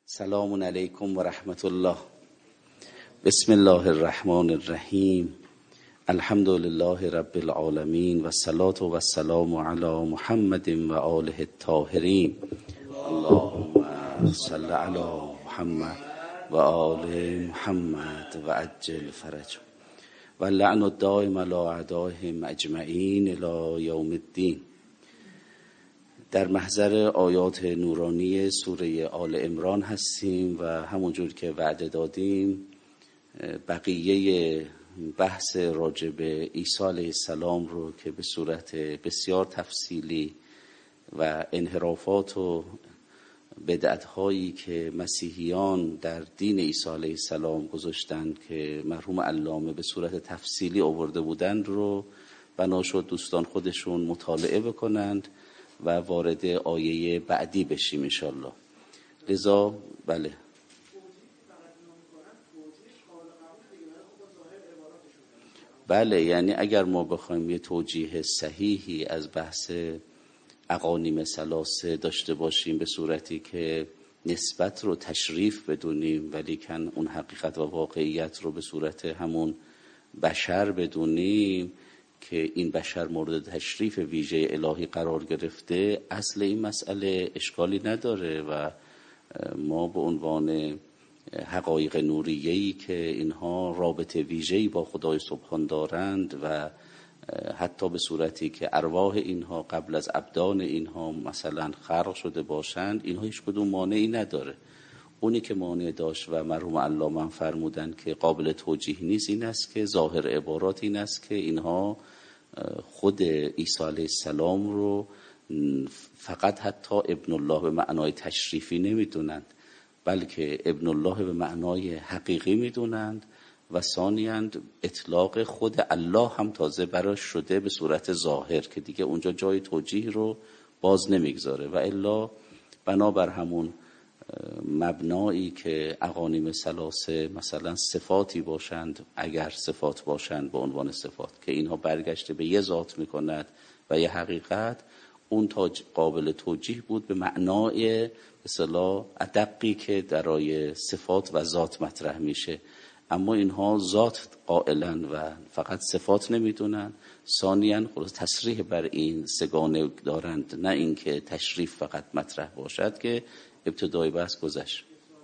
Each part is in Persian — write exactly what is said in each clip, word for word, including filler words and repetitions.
سلام علیکم و رحمت الله. بسم الله الرحمن الرحیم. الحمد لله رب العالمین و الصلاة و السلام علی محمد و آله الطاهرین. اللهم صل علی محمد و آل محمد و عجل فرج و لعن الدائم علی اعدائهم اجمعین الی یوم الدین. در محضر آیات نورانی سوره آل عمران هستیم و همونجور که وعده دادیم بقیه بحث راجع به عیسی علیه السلام رو که به صورت بسیار تفصیلی و انحرافات و بدعت‌هایی که مسیحیان در دین عیسی علیه السلام گذاشتند که مرحوم علامه به صورت تفصیلی آورده بودند رو بنا شد دوستان خودشون مطالعه بکنند و وارد آیه بعدی بشیم انشالله. لذا بله بله یعنی اگر ما بخوایم یه توجیه صحیحی از بحث اقانیم ثلاثه داشته باشیم به صورتی که نسبت رو تشریف بدونیم ولیکن اون حقیقت و واقعیت رو به صورت همون بشر بدونیم که این بشر مورد تشریف ویژه الهی قرار گرفته، اصل این مسئله اشکالی نداره و ما به عنوان حقایق نوریه‌ای که اینها رابطه ویژه‌ای با خدای سبحان دارند و حتی به صورتی که ارواح اینها قبل از ابدان اینها مثلا خلق شده باشند، اینها هیچ کدوم مانعی نداره. اونی که مانع داشت و مرحوم علامه فرمودن که قابل توجیه نیست این است که ظاهر عبارات این است که اینها خود عیسی علیه السلام رو فقط حتی ابن الله به معنای تشریفی نمیدونند بلکه ابن الله به معنای حقیقی میدونند و ثانیاً اطلاق خود الله هم تازه براش شده به صورت ظاهر که دیگه اونجا جای توجیه رو باز نمیگذاره و الا بنابر همون مبنایی که اقانیم ثلاثه مثلا صفاتی باشند، اگر صفات باشند به عنوان صفات که اینها برگشته به یه ذات میکند و یه حقیقت، اون تاج قابل توجیه بود به معنای به اصطلاح ادقی که درای صفات و ذات مطرح میشه. اما اینها ذات قائلن و فقط صفات نمیدونن. ثانیاً خلاص تصریح بر این سگانه دارند، نه اینکه تشریف فقط مطرح باشد که ابتدای بحث گذشت.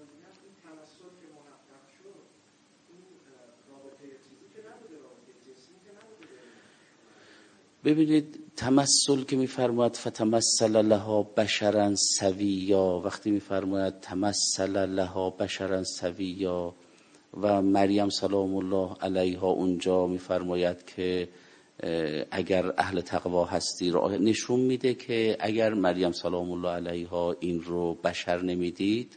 ببینید تمثل که میفرماید فتمثل لها بشرا سویا، وقتی میفرماید تمثل لها بشرا سویا و مریم سلام الله علیها اونجا میفرماید که اگر اهل تقوا هستی رو نشون میده که اگر مریم سلام الله علیها این رو بشر نمیدید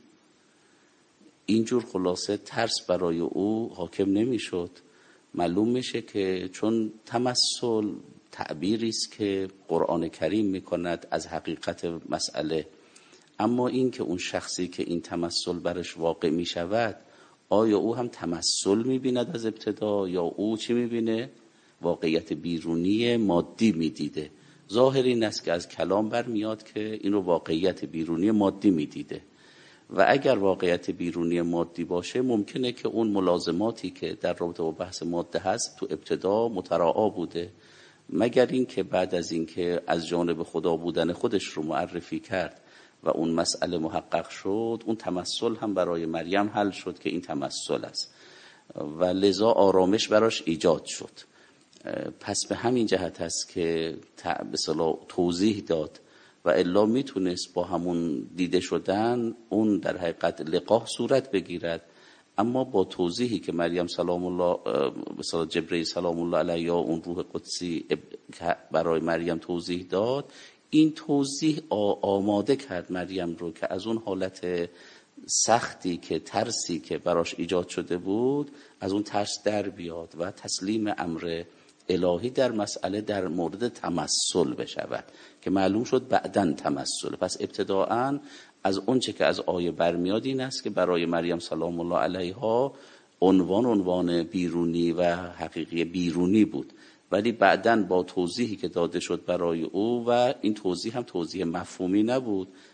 اینجور خلاصه ترس برای او حاکم نمیشد. معلوم میشه که چون تمثل تعبیری است که قرآن کریم میکند از حقیقت مسئله، اما این که اون شخصی که این تمثل برش واقع میشود آیا او هم تمثل میبیند از ابتدا یا او چی میبینه؟ واقعیت بیرونی مادی میدیده. ظاهر این است که از کلام برمیاد که این رو واقعیت بیرونی مادی میدیده و اگر واقعیت بیرونی مادی باشه ممکنه که اون ملازماتی که در رابطه با بحث ماده هست تو ابتدا متراعا بوده، مگر این که بعد از این که از جانب خدا بودن خودش رو معرفی کرد و اون مسئله محقق شد، اون تمثل هم برای مریم حل شد که این تمثل است و لذا آرامش براش ایجاد شد. پس به همین جهت هست که به اصطلاح توضیح داد و الا میتونست با همون دیده شدن اون در حقیقت لقاح صورت بگیرد، اما با توضیحی که مریم سلام الله به اصطلاح جبرئیل سلام الله علیه اون روح قدسی برای مریم توضیح داد، این توضیح آماده کرد مریم رو که از اون حالت سختی که ترسی که براش ایجاد شده بود از اون ترس در بیاد و تسلیم امر الهی در مسئله در مورد تمثل بشود که معلوم شد بعداً تمثل. پس ابتداعاً از اون چه که از آیه برمیاد این است که برای مریم سلام الله علیها عنوان عنوان بیرونی و حقیقی بیرونی بود، ولی بعداً با توضیحی که داده شد برای او و این توضیح هم توضیح مفهومی نبود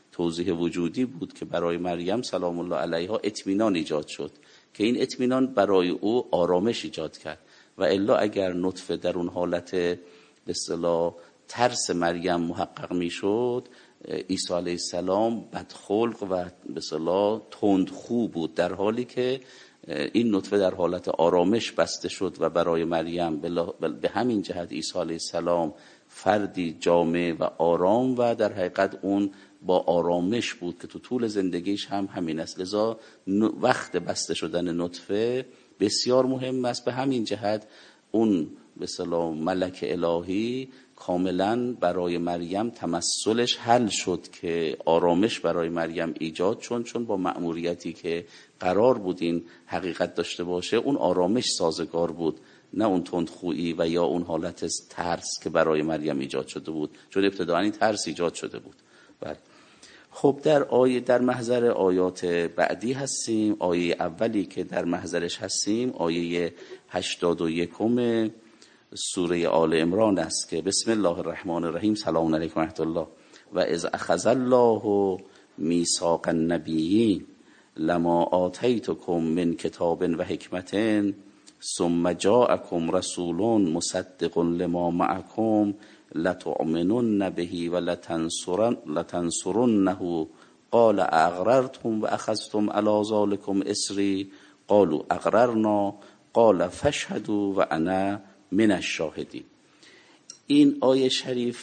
توضیح وجودی بود که برای مریم سلام الله علیها اطمینان ایجاد شد که این اطمینان برای او آرامش ایجاد کرد و الا اگر نطفه در اون حالت به اصطلاح ترس مریم محقق میشد، عیسی علیه السلام بدخلق و به اصطلاح تندخو بود، در حالی که این نطفه در حالت آرامش بسته شد و برای مریم به همین جهت عیسی علیه السلام فردی جامع و آرام و در حقیقت اون با آرامش بود که تو طول زندگیش هم همین است. لذا وقت بسته شدن نطفه بسیار مهم است. به همین جهت اون به اصطلاح ملک الهی کاملا برای مریم تمثلش حل شد که آرامش برای مریم ایجاد چون چون با مأموریتی که قرار بود این حقیقت داشته باشه اون آرامش سازگار بود، نه اون تندخویی و یا اون حالت ترس که برای مریم ایجاد شده بود، چون ابتداً این ترس ایجاد شده بود. بله. خب در آیه در محضر آیات بعدی هستیم. آیه اولی که در محضرش هستیم آیه هشتاد و یکم سوره آل عمران است که بسم الله الرحمن الرحیم سلام علیکم و رحمت الله و اذ اخذ الله میثاق النبیین لما آتیتکم من کتاب و حکمت ثم جاءکم رسول مصدق لما معکم لتؤمنن به و لتنصرن لتنصرنه قال اقررتم و اخذتم علی ذلکم اصری قالوا اقررنا قال فاشهدوا و انا من الشاهدین. این آیه شریف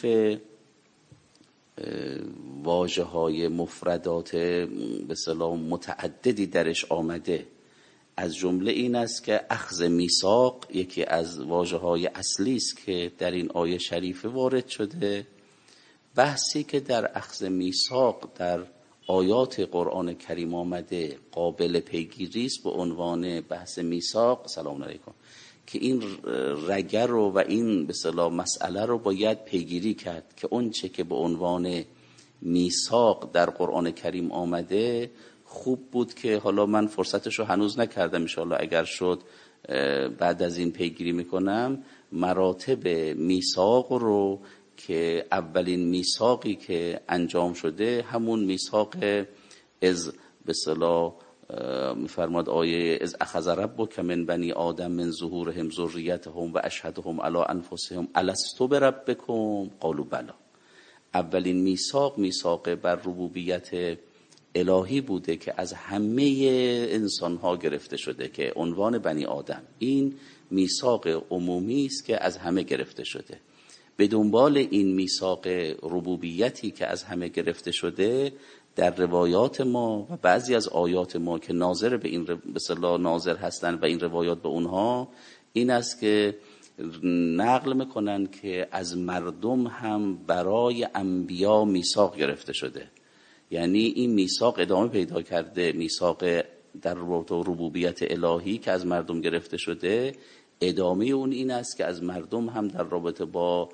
واژه های مفردات به اصطلاح متعددی درش آمده. از جمله این است که اخذ میثاق یکی از واژه های اصلی است که در این آیه شریفه وارد شده. بحثی که در اخذ میثاق در آیات قرآن کریم آمده قابل پیگیری است به عنوان بحث میثاق سلام علیکم، که این رگه رو و این به اصطلاح مسئله رو باید پیگیری کرد که اون چه که به عنوان میثاق در قرآن کریم آمده خوب بود که حالا من فرصتش رو هنوز نکردم، ان شاءالله اگر شد بعد از این پیگیری میکنم مراتب میثاق رو که اولین میثاقی که انجام شده همون میثاق از به اصطلاح میفرماد آیه از اخذ ربک من بنی آدم من ظهورهم ذریتهم و اشهدهم علی انفسهم الستو بربکم قالوا بلی. اولین میثاق میثاق بر ربوبیت الهی بوده که از همه انسان‌ها گرفته شده که عنوان بنی آدم این میثاق عمومی است که از همه گرفته شده. به دنبال این میثاق ربوبیتی که از همه گرفته شده در روایات ما و بعضی از آیات ما که ناظر به این به اصطلاح ناظر هستند و این روایات به اونها این است که نقل میکنن که از مردم هم برای انبیا میثاق گرفته شده. یعنی این میثاق ادامه پیدا کرده، میثاق در ربوبیت الهی که از مردم گرفته شده ادامه اون این است که از مردم هم در رابطه با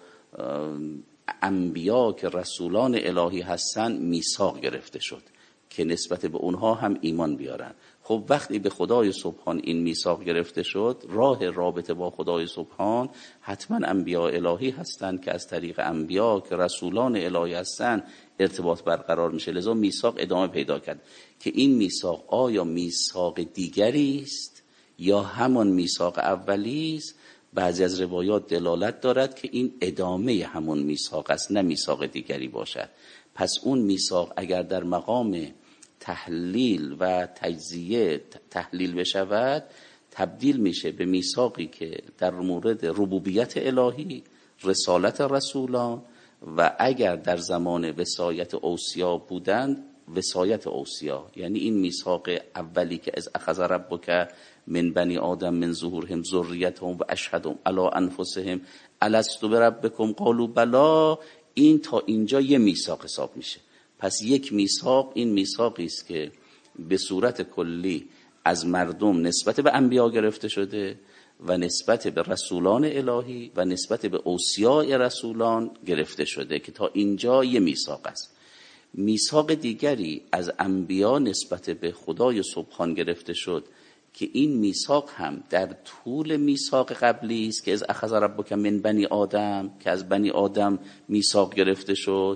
انبیا که رسولان الهی هستن میثاق گرفته شد که نسبت به اونها هم ایمان بیارن. خب وقتی به خدای سبحان این میثاق گرفته شد راه رابطه با خدای سبحان حتما انبیا الهی هستن که از طریق انبیا که رسولان الهی هستن ارتباط برقرار میشه. لذا میثاق ادامه پیدا کرد که این میثاق آیا میثاق دیگری است یا همان میثاق اولی است. بعضی از روایات دلالت دارد که این ادامه همون میثاق است نه میثاق دیگری باشد. پس اون میثاق اگر در مقام تحلیل و تجزیه تحلیل بشود تبدیل میشه به میثاقی که در مورد ربوبیت الهی، رسالت رسولان و اگر در زمان وصایت اوصیا بودند وصایت اوصیا. یعنی این میثاق اولی که از اخذ ربک من بنی آدم من ظهورهم ذریتهم و اشهدهم علی انفسهم الستو بربکم قالوا بلی، این تا اینجا یه میثاق حساب میشه. پس یک میثاق این میثاقی است که به صورت کلی از مردم نسبت به انبیا گرفته شده و نسبت به رسولان الهی و نسبت به اوصیاء رسولان گرفته شده که تا اینجا یه میثاق است. میثاق دیگری از انبیا نسبت به خدای سبحان گرفته شد که این میثاق هم در طول میثاق قبلی است که از اخذ ربک من بنی آدم که از بنی آدم میثاق گرفته شد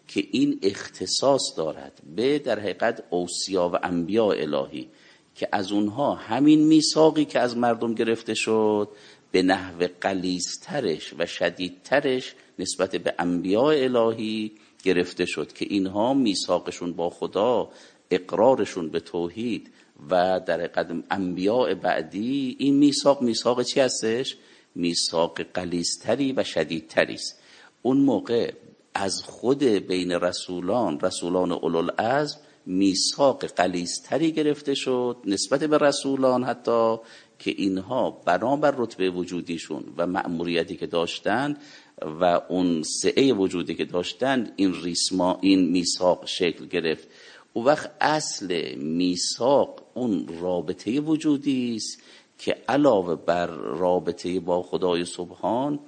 که این اختصاص دارد به در حقیقت اوصیا و انبیاء الهی که از اونها همین میثاقی که از مردم گرفته شد به نحو غلیظترش و شدیدترش نسبت به انبیاء الهی گرفته شد که اینها میثاقشون با خدا، اقرارشون به توحید و در حقیقت انبیاء بعدی، این میثاق میثاق چی هستش؟ میثاق غلیظتری و شدیدتری است. اون موقع از خود بین رسولان رسولان اولوالعزم میثاق غلیظتری گرفته شد نسبت به رسولان، حتی که اینها بنابر رتبه وجودیشون و مأموریتی که داشتند و اون سعه وجودی که داشتند این ریسما این میثاق شکل گرفت. اون وقت اصل میثاق اون رابطه وجودی است که علاوه بر رابطه با خدای سبحان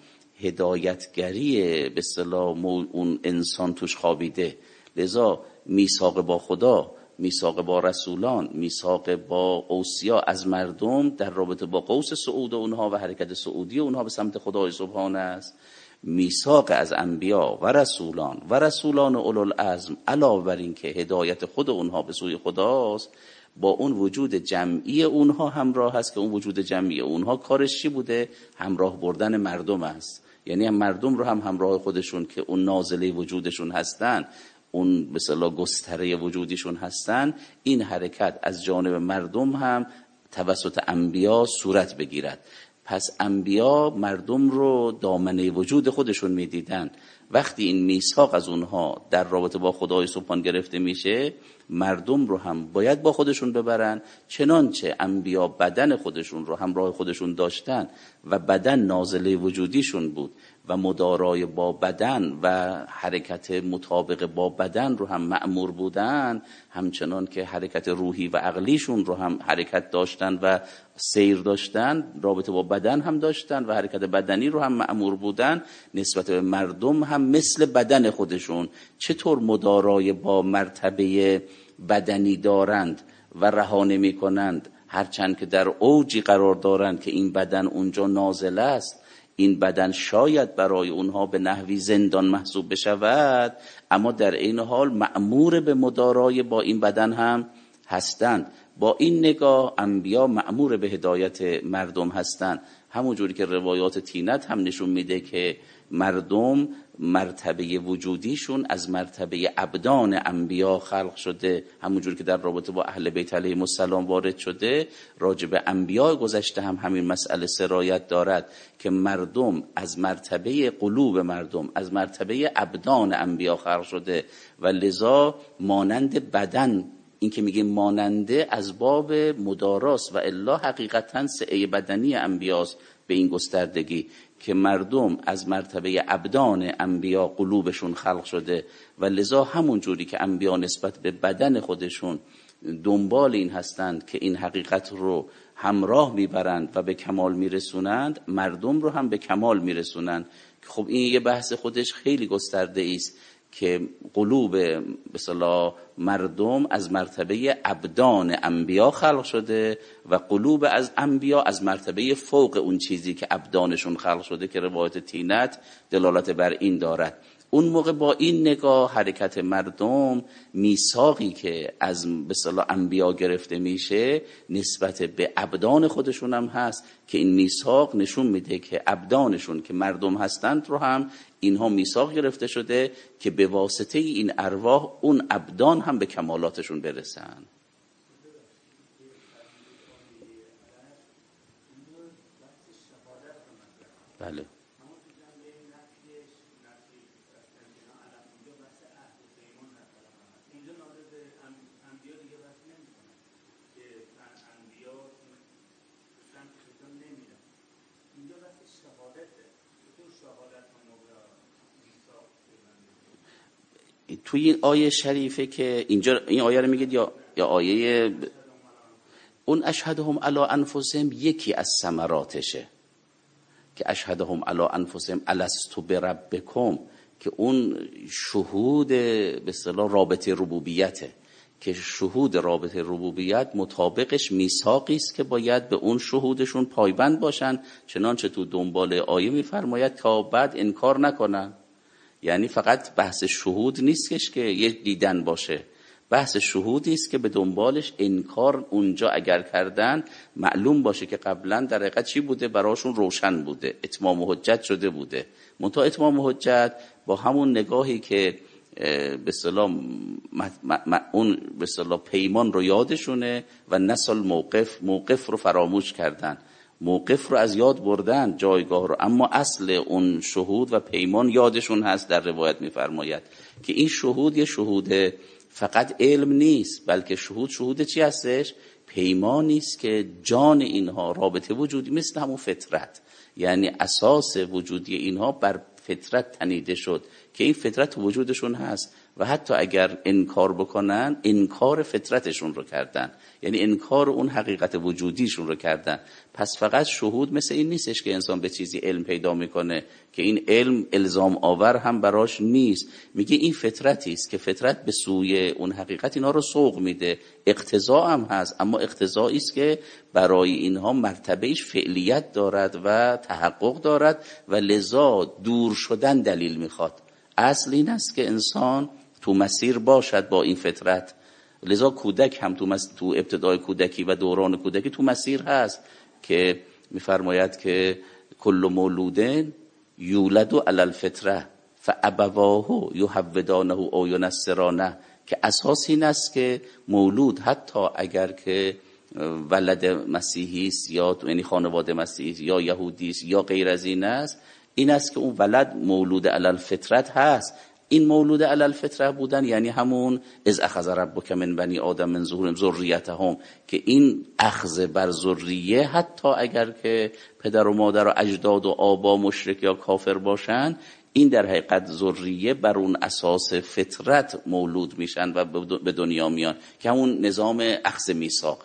هدایتگری به اصطلاح اون انسان توش خوابیده. لذا میثاق با خدا، میثاق با رسولان، میثاق با اوصیا از مردم در رابطه با قوس صعود اونها و حرکت صعودی اونها به سمت خدای سبحان است. میثاق از انبیا و رسولان و رسولان اولوالعزم علاوه بر این که هدایت خود اونها به سوی خداست، با اون وجود جمعی اونها همراه هست که اون وجود جمعی اونها کارش چی بوده؟ همراه بردن مردم است. یعنی هم مردم رو هم همراه خودشون که اون نازله وجودشون هستن، اون به اصطلاح گستره وجودیشون هستن، این حرکت از جانب مردم هم توسط انبیا صورت بگیرد. پس انبیا مردم رو دامنه وجود خودشون میدیدن. وقتی این میثاق از اونها در رابطه با خدای سبحان گرفته میشه، مردم رو هم باید با خودشون ببرن، چنانچه انبیا بدن خودشون رو همراه خودشون داشتن و بدن نازله وجودیشون بود و مدارای با بدن و حرکت مطابق با بدن رو هم مأمور بودن، همچنان که حرکت روحی و عقلیشون رو هم حرکت داشتن و سیر داشتن، رابطه با بدن هم داشتن و حرکت بدنی رو هم مأمور بودن. نسبت به مردم هم مثل بدن خودشون چطور مدارای با مرتبه بدنی دارند و رها نمی کنند، هرچند که در اوجی قرار دارند که این بدن اونجا نازل است، این بدن شاید برای اونها به نحوی زندان محسوب بشود، اما در این حال مأمور به مدارای با این بدن هم هستند. با این نگاه انبیا مأمور به هدایت مردم هستند. همون جوری که روایات تینت هم نشون میده که مردم مرتبه وجودیشون از مرتبه ابدان انبیا خلق شده، همون جوری که در رابطه با اهل بیت علیهم السلام وارد شده، راجع به انبیا گذشته هم همین مسئله سرایت دارد که مردم از مرتبه قلوب مردم از مرتبه ابدان انبیا خلق شده و لذا مانند بدن، این که میگه ماننده از باب مداراست و الا حقیقتا سعه بدنی انبیاست به این گستردگی که مردم از مرتبه ابدان انبیا قلوبشون خلق شده و لذا همون جوری که انبیا نسبت به بدن خودشون دنبال این هستند که این حقیقت رو همراه میبرند و به کمال میرسونند، مردم رو هم به کمال میرسونند. خب این یه بحث خودش خیلی گسترده است که قلوب به اصطلاح مردم از مرتبه ابدان انبیا خلق شده و قلوب از انبیا از مرتبه فوق اون چیزی که ابدانشون خلق شده که روایت تینت دلالت بر این دارد. اون موقع با این نگاه حرکت مردم، میثاقی که از به اصطلاح انبیا گرفته میشه نسبت به ابدان خودشون هم هست که این میثاق نشون میده که ابدانشون که مردم هستند رو هم اینها میثاق گرفته شده که به واسطه این ارواح اون ابدان هم به کمالاتشون برسن. بله. توی این آیه شریفه که اینجا این آیه رو میگید یا یا آیه اون اشهدهم علی انفسهم یکی از ثمراتشه که اشهدهم علی انفسهم الست بربکم که اون شهود به اصطلاح رابطه ربوبیته که شهود رابطه ربوبیت مطابقش میثاقی است که باید به اون شهودشون پایبند باشن، چنانچه تو دنبال آیه میفرماید تا بعد انکار نکنن. یعنی فقط بحث شهود نیستش که یک دیدن باشه، بحث شهودی است که به دنبالش انکار اونجا اگر کردن معلوم باشه که قبلا در حقیقت چی بوده، براشون روشن بوده، اتمام حجت شده بوده. منتها اتمام حجت با همون نگاهی که به اصطلاح اون به اصطلاح پیمان رو یادشونه و نسل موقف موقف رو فراموش کردن، موقف رو از یاد بردن، جایگاه رو، اما اصل اون شهود و پیمان یادشون هست. در روایت میفرماید که این شهود یه شهود فقط علم نیست، بلکه شهود شهود چی هستش؟ پیمانی است که جان اینها رابطه وجودی مثل همون فطرت، یعنی اساس وجودی اینها بر فطرت تنیده شد که این فطرت وجودشون هست و حتی اگر انکار بکنن انکار فطرتشون رو کردن، یعنی انکار اون حقیقت وجودیشون رو کردن. پس فقط شهود مثل این نیستش که انسان به چیزی علم پیدا میکنه که این علم الزام آور هم براش نیست. میگه این فطرتی است که فطرت به سوی اون حقیقت اینا رو سوق میده، اقتضا هم هست، اما اقتضایی است که برای اینها مرتبهش فعلیت دارد و تحقق دارد و لذا دور شدن دلیل میخواد. اصل این است که انسان تو مسیر باشد با این فطرت. لذا کودک هم تو, مس... تو ابتدای کودکی و دوران کودکی تو مسیر هست که میفرماید که کل مولودن یولد علی الفطره فابواه یهودانه او ینصرانه، که اساس این است که مولود حتی اگر که ولد مسیحی است یا یعنی خانواده مسیحی یا یهودی است یا غیر از این است، این است که اون ولد مولود علی الفطرت هست. این مولود علی الفطره بودن یعنی همون از اخذ ربک من بنی آدم من ظهورهم ذریتهم، که این اخذ بر ذریه حتی اگر که پدر و مادر و اجداد و آبا مشرک یا کافر باشن، این در حقیقت ذریه بر اون اساس فطرت مولود میشن و به دنیا میان که همون نظام اخذ میثاقه.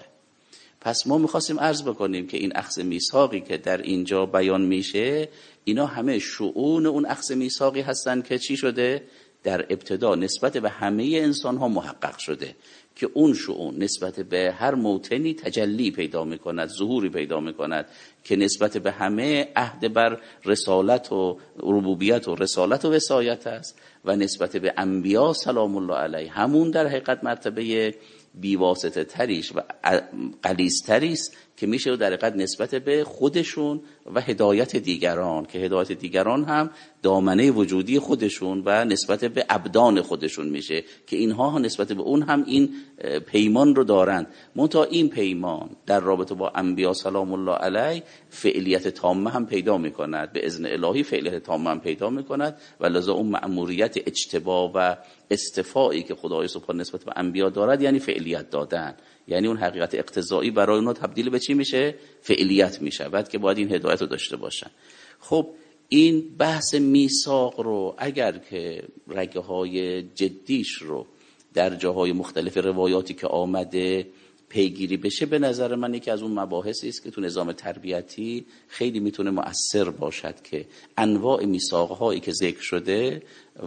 پس ما میخواستیم عرض بکنیم که این اخذ میثاقی که در اینجا بیان میشه اینا همه شؤون اون اخذ میثاقی هستن که چی شده؟ در ابتدا نسبت به همه انسان ها محقق شده که اون شؤون نسبت به هر موطنی تجلی پیدا میکند، ظهوری پیدا میکند که نسبت به همه عهد بر رسالت و ربوبیت و رسالت و وصایت است و نسبت به انبیا سلام الله علیه همون در حقیقت مرتبه بیواسطه تریش و غلیظ تریست که میشه در حقیقت نسبت به خودشون و هدایت دیگران، که هدایت دیگران هم دامنه وجودی خودشون و نسبت به ابدان خودشون میشه که اینها نسبت به اون هم این پیمان رو دارن. منتها این پیمان در رابطه با انبیا سلام الله علیه فعلیت تامه هم پیدا میکند، به اذن الهی فعلیت تامه هم پیدا میکند و لذا اون مأموریت اجتبا و استفایی که خدای سبحانه نسبت به انبیا دارد یعنی فعلیت دادن، یعنی اون حقیقت اقتضایی برای اونها تبدیل به چی میشه؟ فعلیت میشه، بعد که باید این هدایت رو داشته باشن. خب این بحث میثاق رو اگر که رگه های جدیش رو در جاهای مختلف روایاتی که آمده پیگیری بشه، به نظر من یکی از اون مباحثی است که تو نظام تربیتی خیلی میتونه مؤثر باشد که انواع میثاق‌هایی که ذکر شده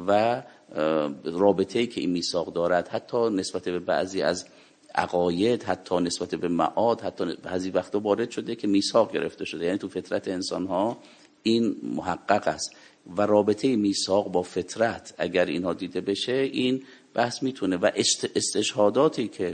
و رابطه‌ای که این میثاق دارد، حتی نسبت به بعضی از عقاید، حتی نسبت به معاد، حتی بعضی وقتا وارد شده که میثاق گرفته شده، یعنی تو فطرت انسان‌ها این محقق است و رابطه میثاق با فطرت اگر اینها دیده بشه این بحث میتونه و استشهاداتی که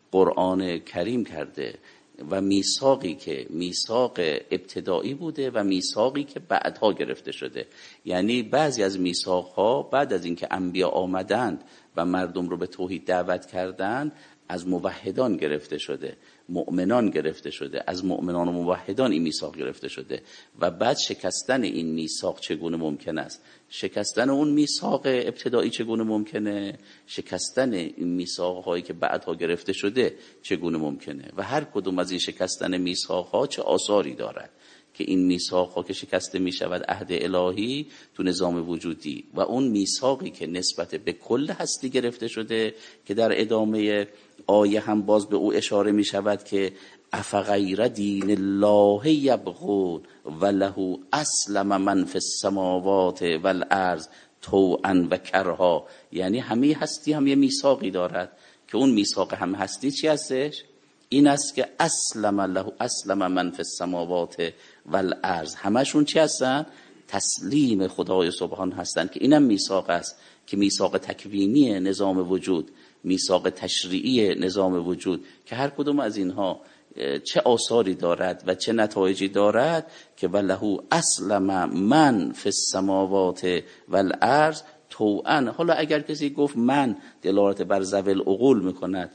قرآن کریم کرده و میثاقی که میثاق ابتدایی بوده و میثاقی که بعدها گرفته شده، یعنی بعضی از میثاق‌ها بعد از اینکه انبیا آمدند و مردم رو به توحید دعوت کردند از موحدان گرفته شده، مؤمنان گرفته شده، از مؤمنان و موحدان این میثاق گرفته شده و بعد شکستن این میثاق چگونه ممکن است؟ شکستن اون میثاق ابتدایی چگونه ممکنه؟ شکستن این میثاق‌هایی که بعدها گرفته شده چگونه ممکنه؟ و هر کدوم از این شکستن میثاق‌ها چه آثاری دارد که این میثاق‌ها که شکسته می‌شود عهد الهی تو نظام وجودی و اون میثاقی که نسبت به کل هستی گرفته شده که در ادامه آیه هم باز به او اشاره می‌شود که افغیر دین الله یبغون وله اسلم من فی السماوات والارض طوعا و کرها، یعنی همه هستی هم یه میثاقی دارد که اون میثاق هم هستی چی هستش؟ این است که اسلم له اسلم من فی السماوات والارض، همشون چی هستن؟ تسلیم خدای سبحان هستند که اینم میثاق است که میثاق تکوینی نظام وجود، میثاق تشریعی نظام وجود، که هر کدوم از اینها چه آثاری دارد و چه نتایجی دارد که ولهو اسلم من فی السماوات والارض طوعا. حالا اگر کسی گفت من دلالت بر ذوی العقول میکند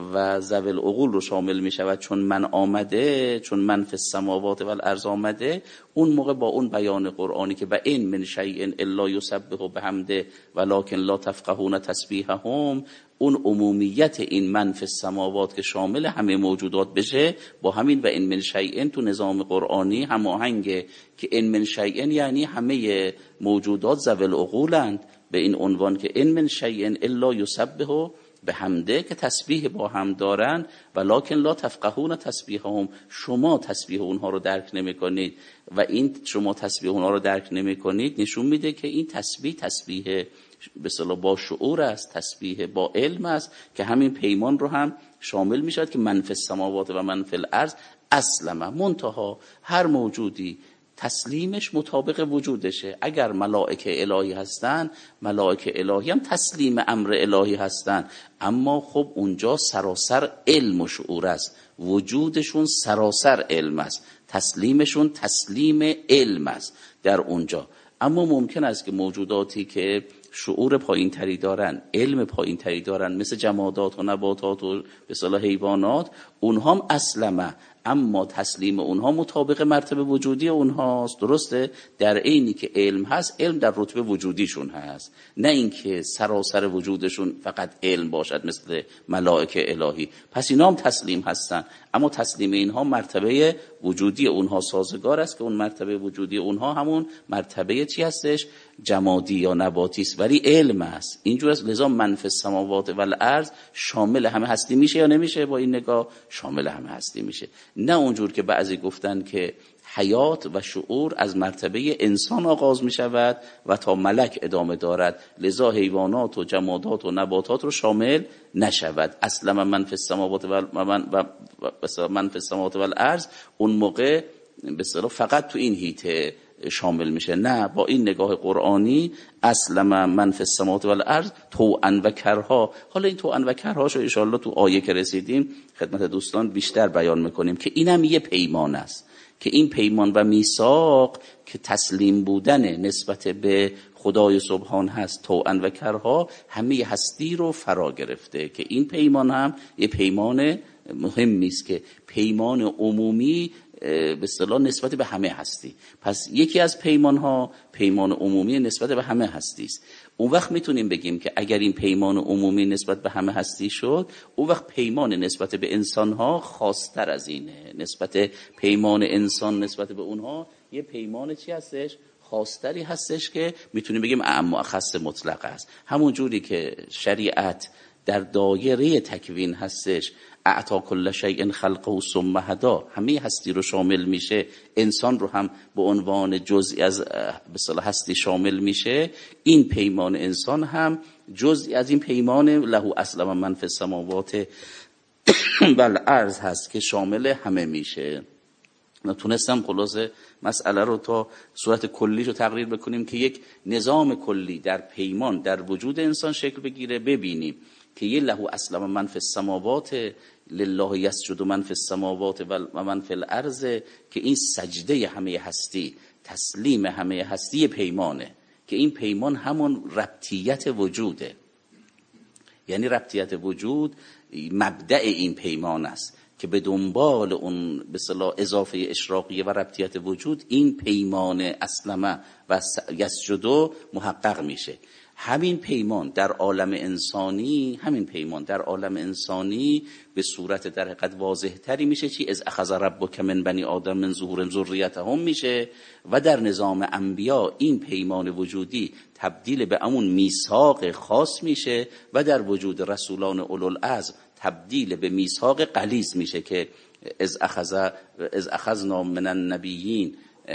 و ذوی العقول رو شامل میشود، چون من آمده، چون من فی السماوات والارض آمده، اون موقع با اون بیان قرآنی که و این من شیء الا یسبح بحمده ولکن لا تفقهون تسبیحهم، اون عمومیت این من فی السماوات که شامل همه موجودات بشه، با همین و این من شیء تو نظام قرآنی هماهنگه که این من شیء یعنی همه موجودات ذوی العقولند، به این عنوان که این من شیء الا یسبح به حمده، که تسبیح با هم دارن، ولکن لا تفقهون تسبیحهم، شما تسبیح اونها رو درک نمی کنید و این شما تسبیح اونها رو درک نمی کنید نشون میده که این تسبیح تسبیح به اصطلاح با شعور است، تسبیح با علم است، که همین پیمان رو هم شامل می شود که من فی السماوات و من فی الارض اسلم. منتها هر موجودی تسلیمش مطابق وجودشه. اگر ملائکه الهی هستن، ملائکه الهی هم تسلیم امر الهی هستن، اما خب اونجا سراسر علم و شعور است، وجودشون سراسر علم است، تسلیمشون تسلیم علم است در اونجا. اما ممکن است که موجوداتی که شعور پایین تری دارن، علم پایین تری دارن، مثل جمادات و نباتات و به اصطلاح حیوانات، اونها هم اسلمه، اما تسلیم اونها مطابق مرتبه وجودی اونهاست. درسته؟ در عینی که علم هست، علم در رتبه وجودیشون هست، نه اینکه سراسر وجودشون فقط علم باشد مثل ملائکه الهی. پس اینا هم تسلیم هستن، اما تسلیم اینها مرتبه وجودی اونها سازگار است، که اون مرتبه وجودی اونها همون مرتبه چی هستش؟ جمادی یا نباتی است، ولی علم است. اینجور است. لذا من فی السماوات والارض شامل همه هستی میشه یا نمیشه؟ با این نگاه شامل همه هستی میشه، نه اونجور که بعضی گفتن که حیات و شعور از مرتبه انسان آغاز می شود و تا ملک ادامه دارد، لذا حیوانات و جمادات و نباتات رو شامل نشود. اصلا من فی السماوات و من و من فی السماوات والارض اون موقع به اصطلاح فقط تو این هیته شامل میشه. نه، با این نگاه قرآنی اصلا من فی السماوات والارض طوعا و کرها. حالا این طوعا و کرهاش رو ان شاء الله تو آیه که رسیدیم خدمت دوستان بیشتر بیان میکنیم، که اینم یه پیمان است، که این پیمان و میثاق که تسلیم بودن نسبت به خدای سبحان هست، طوعا و کرها همه هستی رو فرا گرفته، که این پیمان هم یه پیمان مهمی است، که پیمان عمومی به اصطلاح نسبت به همه هستی. پس یکی از پیمان ها پیمان عمومی نسبت به همه هستی است. اون وقت میتونیم بگیم که اگر این پیمان عمومی نسبت به همه هستی شد، اون وقت پیمان نسبت به انسان ها خاص‌تر از اینه. نسبت پیمان انسان نسبت به اونها یه پیمان چی هستش؟ خاص‌تری هستش، که میتونیم بگیم اعم و اخص مطلق است. همون جوری که شریعت در دایره تکوین هستش، اعطا کل شیء خلقه ثم هدی، همه هستی رو شامل میشه، انسان رو هم به عنوان جزئی از به اصطلاح هستی شامل میشه. این پیمان انسان هم جزئی از این پیمان له اسلم من فی السماوات والارض هست، که شامل همه میشه. تونستم خلاصه مسئله رو تا صورت کلیش رو تقریر بکنیم که یک نظام کلی در پیمان در وجود انسان شکل بگیره. ببینیم که یه له اسلم من فی السماوات لله یسجد من فی السماوات و من فی الارض، که این سجده همه هستی، تسلیم همه هستی پیمانه، که این پیمان همون ربطیت وجوده. یعنی ربطیت وجود مبدأ این پیمان است، که به دنبال اون به اصطلاح اضافه اشراقیه و ربطیت وجود این پیمان اسلمه و یسجد محقق میشه. همین پیمان در عالم انسانی همین پیمان در عالم انسانی به صورت در حقیقت واضح تری میشه. چی؟ از اخذ ربک من بنی آدم من ظهور ذریتهم میشه، و در نظام انبیا این پیمان وجودی تبدیل به همون میثاق خاص میشه، و در وجود رسولان اولوالعزم تبدیل به میثاق غلیظ میشه، که از اخذ از اخذنا من النبیین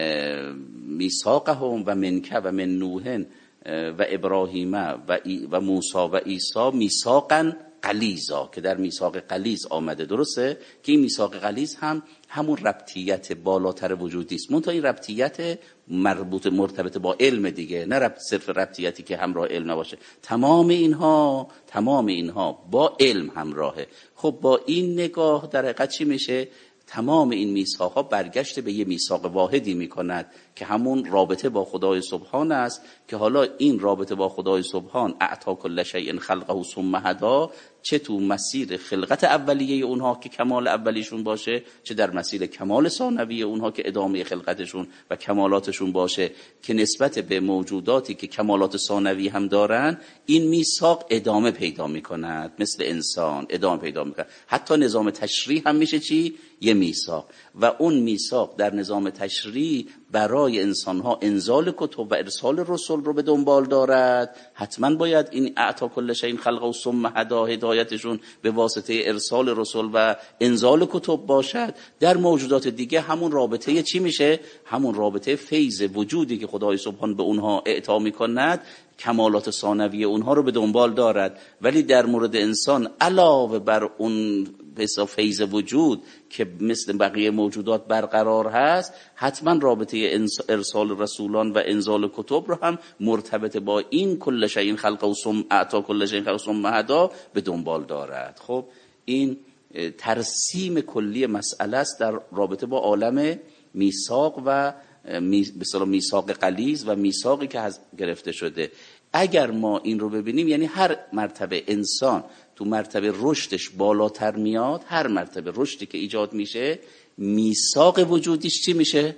میثاقهم و منک و من نوح و ابراهیم و و موسی و عیسی میثاقا غلیظا که در میثاق غلیظ آمده. درسته که این میثاق غلیظ هم همون ربطیت بالاتر وجودی است، منتها این ربطیت مربوط مرتبط با علم دیگه، نه ربط صرف ربطیتی که همراه علم نباشه. تمام اینها تمام اینها با علم همراهه. خب با این نگاه در حقیقت چی میشه؟ تمام این میثاق‌ها برگشت به یه میثاق واحدی میکند که همون رابطه با خدای سبحان است، که حالا این رابطه با خدای سبحان اعطا کل شیء خلقه ثم هدی، چه تو مسیر خلقت اولیه اونها که کمال اولیشون باشه، چه در مسیر کمال ثانویه اونها که ادامه خلقتشون و کمالاتشون باشه، که نسبت به موجوداتی که کمالات ثانوی هم دارن این میثاق ادامه پیدا میکند، مثل انسان ادامه پیدا میکند. حتی نظام تشریع هم میشه چی؟ یه میثاق. و اون میثاق در نظام تشریع برای انسانها انزال کتب و ارسال رسول رو به دنبال دارد. حتما باید این اعطا کل شیء خلقه و ثم هدی هدایتشون به واسطه ارسال رسول و انزال کتب باشد. در موجودات دیگه همون رابطه چی میشه؟ همون رابطه فیض وجودی که خدای سبحان به اونها اعطا میکند کمالات ثانویه اونها رو به دنبال دارد. ولی در مورد انسان علاوه بر اون به فیض وجود که مثل بقیه موجودات برقرار هست، حتما رابطه ارسال رسولان و انزال کتب رو هم مرتبط با این کل شیء خلقه و ثم اعطا کل شیء خلقه ثم هدی به دنبال دارد. خب این ترسیم کلی مسئله است در رابطه با عالم میثاق و به اصطلاح میثاق غلیظ و میثاقی که از گرفته شده. اگر ما این رو ببینیم، یعنی هر مرتبه انسان تو مرتبه رشدش بالاتر میاد، هر مرتبه رشدی که ایجاد میشه میثاق وجودیش چی میشه؟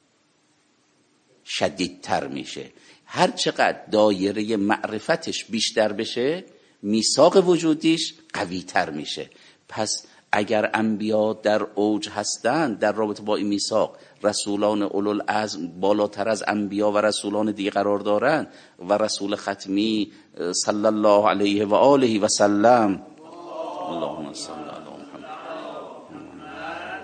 شدیدتر میشه. هر چقدر دایره معرفتش بیشتر بشه میثاق وجودیش قویتر میشه. پس اگر انبیا در اوج هستند در رابطه با این میثاق، رسولان اولوالعزم بالاتر از انبیا و رسولان دیگه قرار دارند و رسول ختمی صلی الله علیه و آله و سلم، اللهم صل علی محمد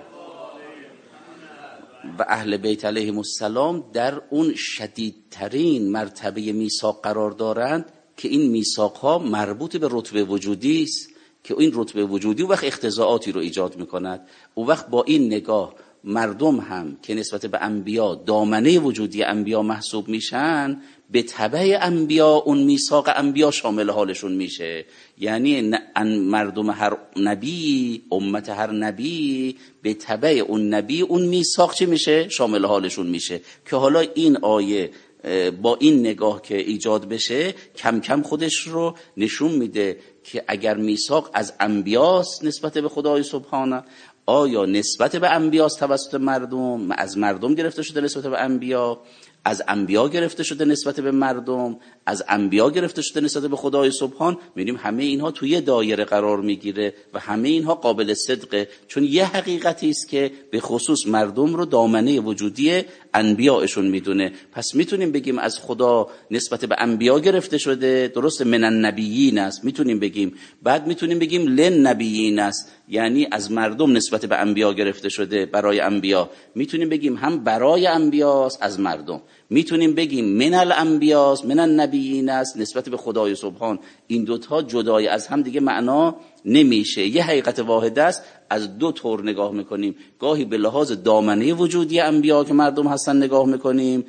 و اهل بیت علیهم السلام در اون شدیدترین مرتبه میثاق قرار دارند که این میثاق‌ها مربوط به رتبه وجودی است، که این رتبه وجودی و وقت اختزاعاتی رو ایجاد میکند. و وقت با این نگاه مردم هم که نسبت به انبیا دامنه وجودی انبیا محسوب میشن، به تبع انبیا اون میثاق انبیا شامل حالشون میشه. یعنی مردم هر نبی، امت هر نبی، به تبع اون نبی اون میثاق چی میشه؟ شامل حالشون میشه. که حالا این آیه با این نگاه که ایجاد بشه کم کم خودش رو نشون میده که اگر میثاق از انبیاست نسبت به خدای سبحانه، آیا نسبت به انبیاست توسط مردم، از مردم گرفته شده نسبت به انبیا، از انبیا گرفته شده نسبت به مردم، از انبیا گرفته شده نسبت به خدای سبحان. می‌بینیم همه اینها توی دایره قرار میگیره و همه اینها قابل صدقه، چون یه حقیقتی است که به خصوص مردم رو دامنه وجودی انبیاءشون میدونه. پس میتونیم بگیم از خدا نسبت به انبیا گرفته شده، درست، من النبیین است میتونیم بگیم. بعد میتونیم بگیم للنبیین است، یعنی از مردم نسبت به انبیا گرفته شده برای انبیا. میتونیم بگیم هم برای انبیاست از مردم. میتونیم بگیم من الانبیاست من النبیین است نسبت به خدای سبحان. این دوتا جدای از هم دیگه معنا نمیشه، یه حقیقت واحد است. از دو طور نگاه میکنیم، گاهی به لحاظ دامنه وجودی انبیا که مردم هستن نگاه میکنیم،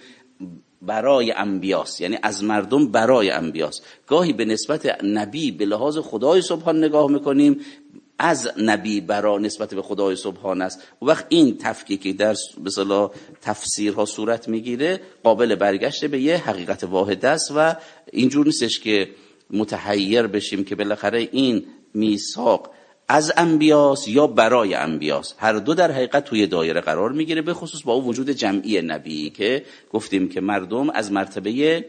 برای انبیاست، یعنی از مردم برای انبیاست. گاهی به نسبت نبی به لحاظ خدای سبحان نگاه میکنیم، از نبی برا نسبت به خدای سبحان است. و وقت این تفکیکی در به اصطلاح تفسیرها صورت میگیره، قابل برگشت به یه حقیقت واحد است و اینجور نیستش که متحیر بشیم که بالاخره این میثاق از انبیاست یا برای انبیاست. هر دو در حقیقت توی دایره قرار میگیره، به خصوص با وجود جمعی نبی که گفتیم که مردم از مرتبه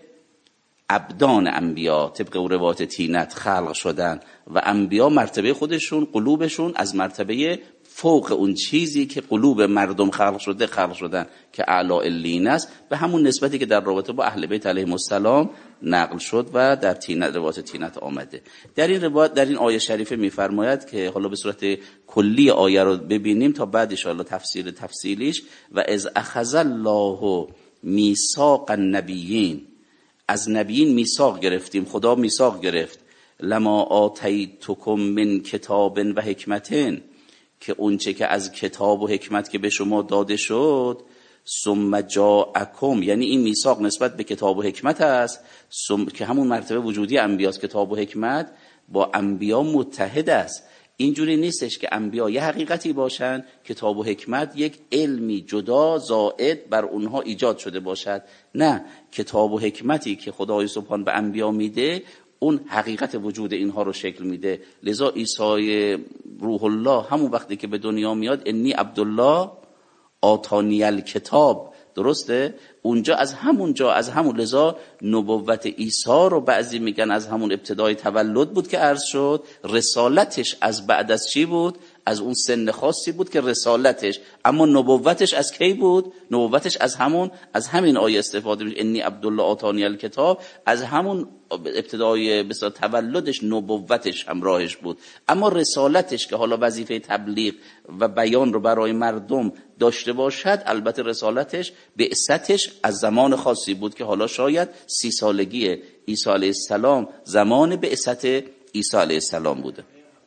ابدان انبیا طبق روایت تینت خلق شدن و انبیا مرتبه خودشون قلوبشون از مرتبه فوق اون چیزی که قلوب مردم خلق شده خلق شدن که اعلی الین است، به همون نسبتی که در رابطه با اهل بیت علیهم السلام نقل شد و در تینت روایت تینت آمده. در این روایت در این آیه شریفه میفرماید که حالا به صورت کلی آیه رو ببینیم تا بعد ان شاء الله تفسیر تفصیلیش. و اذ اخذ الله میثاق النبیین، از نبیین میثاق گرفتیم، خدا میثاق گرفت. لما آتیتکم من کتاب و حکمتن، که اونچه که از کتاب و حکمت که به شما داده شد، ثم جاءکم، یعنی این میثاق نسبت به کتاب و حکمت است که همون مرتبه وجودی انبیاست. کتاب و حکمت با انبیا متحد است. اینجوری نیستش که انبیا یه حقیقتی باشن، کتاب و حکمت یک علمی جدا زائد بر اونها ایجاد شده باشد. نه، کتاب و حکمتی که خدای سبحان به انبیا میده اون حقیقت وجود اینها رو شکل میده. لذا عیسی روح الله همون وقتی که به دنیا میاد انی عبدالله آتانی الکتاب، درسته؟ اونجا از همونجا از همون لذا نبوت عیسی رو بعضی میگن از همون ابتدای تولد بود که عرض شد. رسالتش از بعد از چی بود؟ از اون سن خاصی بود که رسالتش، اما نبوتش از کی بود؟ نبوتش از همون از همین آیه استفاده میشه، انی عبدالله آتانی الکتاب، از همون ابتدای بسیار تولدش نبوتش همراهش بود. اما رسالتش که حالا وظیفه تبلیغ و بیان رو برای مردم داشته باشد، البته رسالتش بعثتش از زمان خاصی بود که حالا شاید سی سالگی عیسی علیه السلام زمان بعثت عیسی علیه السلام بوده.